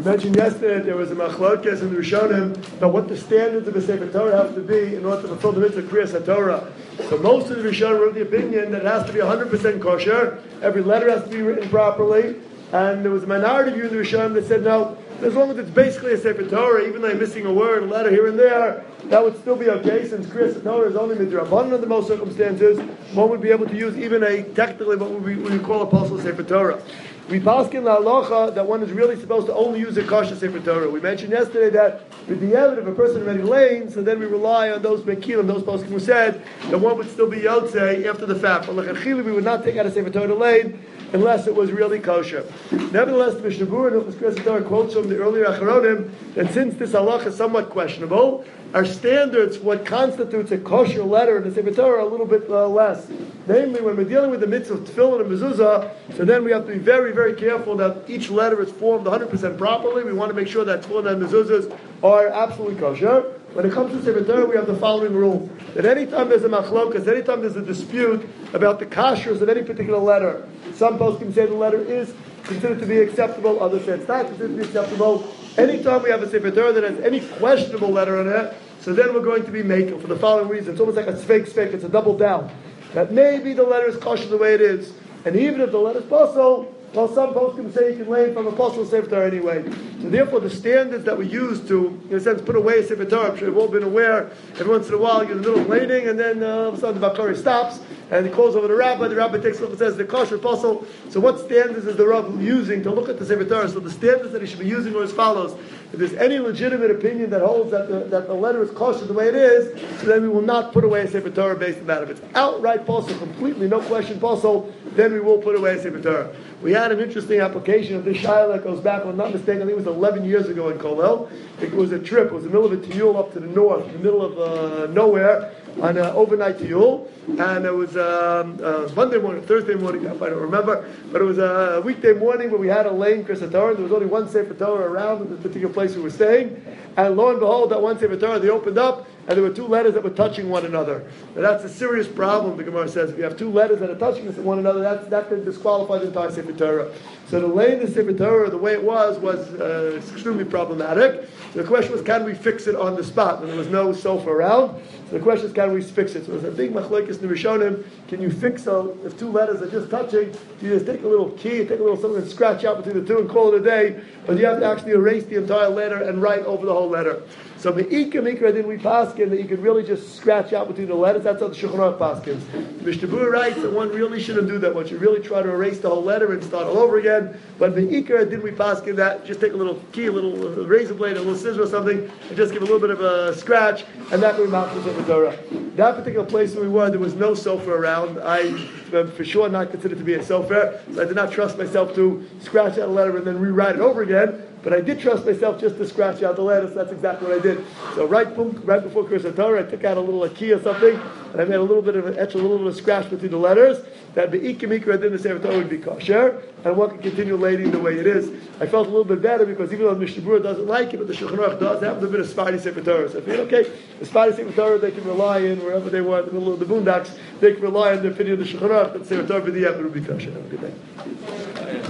mentioned yesterday that there was a machlokes in the Rishonim about what the standards of a Sefer Torah have to be in order to fulfill the mitzvah of Kriyas HaTorah. So most of the Rishonim wrote the opinion that it has to be 100% kosher, every letter has to be written properly, and there was a minority view in the Rishonim that said no, as long as it's basically a Sefer Torah, even though you're missing a word, a letter here and there, that would still be okay, since Kriyas HaTorah is only midrabanan under most circumstances. One would be able to use even technically what we call a posel Sefer Torah. We paskin la halacha that one is really supposed to only use a kosher Sefer Torah. We mentioned yesterday that with the evidence, if a person already lane, so then we rely on those mekilim, those poskim who said that one would still be yotzei after the fact. But l'chachili, we would not take out a Sefer Torah lane unless it was really kosher. Nevertheless, the Mishnah Berurah in Kriyas HaTorah quotes from the earlier Acharonim that since this halacha is somewhat questionable, our standards, what constitutes a kosher letter in the Sefer Torah, are a little bit less. Namely, when we're dealing with the mitzvah of tefillin and mezuzah, so then we have to be very, very careful that each letter is formed 100% properly. We want to make sure that tefillin and mezuzahs are absolutely kosher. When it comes to Sefer Torah, we have the following rule: that anytime there's a machlokas, anytime there's a dispute about the kashrus of any particular letter, some poskim say the letter is considered to be acceptable, others say it's not considered to be acceptable. Anytime we have a Sefer Torah that has any questionable letter in it, so then we're going to be making for the following reason. It's almost like a svek, it's a double down. That maybe the letter is kosher the way it is, and even if the letter is posel, well, some poskim say you can lay from a posel Sefer Torah anyway. So therefore, the standards that we use to, in a sense, put away a Sefer Torah, I'm sure you've all been aware, every once in a while you're in the middle of laning, and then all of a sudden the Bakari stops, and he calls over the rabbi takes a look and says, the kosher posel. So what standards is the rabbi using to look at the Sefer Torah? So the standards that he should be using are as follows: if there's any legitimate opinion that holds that the letter is kosher the way it is, so then we will not put away a Sefer Torah based on that. If it's outright posel, completely no question posel, then we will put away a Sefer Torah. We had an interesting application of this shayla that goes back, if I'm not mistaken, I think it was 11 years ago in Kolel. It was a trip. It was in the middle of a tiyul up to the north, in the middle of nowhere, on an overnight tiyul. And it was Monday morning, Thursday morning, I don't remember, but it was a weekday morning where we had a lane Kriyas HaTorah. There was only one Sefer Torah around in the particular place we were staying. And lo and behold, that one Sefer Torah, they opened up, and there were two letters that were touching one another. Now that's a serious problem, the Gemara says. If you have two letters that are touching one another, that could disqualify the entire Sefer Torah. So the lane the Sefer Torah, the way it was extremely problematic. So the question was, can we fix it on the spot? And there was no sofa around. So the question is, can we fix it? So there's a big machlokes in the Rishonim. Can you fix if two letters are just touching? You just take a little key, take a little something and scratch out between the two and call it a day. But you have to actually erase the entire letter and write over the whole letter. So me'ika mikra din we paskin that you could really just scratch out between the letters. That's how the Shulchan Aruch paskins. Mishnah Berurah writes that one really shouldn't do that. One should really try to erase the whole letter and start all over again. But me'ika din we paskin that just take a little key, a little razor blade, a little scissor or something, and just give a little bit of a scratch, and that would mount the Torah. That particular place where we were, there was no sofa around. I for sure not considered to be a sofa, so I did not trust myself to scratch out a letter and then rewrite it over again. But I did trust myself just to scratch out the letter, so that's exactly what I did. So right before Kriyas HaTorah, I took out a little key or something, and I made a little bit of an etch, a little bit of scratch between the letters. That be'ika mikra din the Sefer Torah would be kosher, and one can continue lading the way it is. I felt a little bit better because even though the Mishnah Berurah doesn't like it, but the Shulchan Aruch does, there happens to be a Sephardi Sefer Torah. So I feel okay, the Sephardi Sefer Torah they can rely in wherever they want, in the middle of the boondocks, they can rely on the opinion of the Shulchan Aruch that the Sefer Torah would be kosher. Have a good day.